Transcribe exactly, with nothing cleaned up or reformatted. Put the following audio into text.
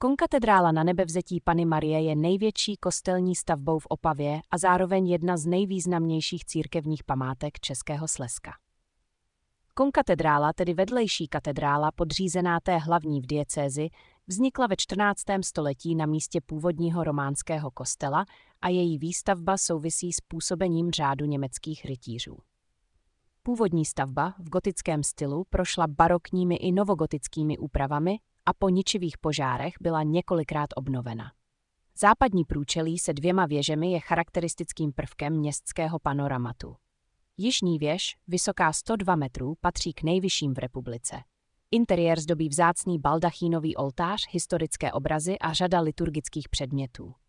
Konkatedrála Nanebevzetí Panny Marie je největší kostelní stavbou v Opavě a zároveň jedna z nejvýznamnějších církevních památek Českého Slezska. Konkatedrála, tedy vedlejší katedrála podřízená té hlavní v diecézi, vznikla ve čtrnáctém století na místě původního románského kostela a její výstavba souvisí s působením řádu německých rytířů. Původní stavba v gotickém stylu prošla barokními i novogotickými úpravami a po ničivých požárech byla několikrát obnovena. Západní průčelí se dvěma věžemi je charakteristickým prvkem městského panoramatu. Jižní věž, vysoká sto dva metrů, patří k nejvyšším v republice. Interiér zdobí vzácný baldachínový oltář, historické obrazy a řada liturgických předmětů.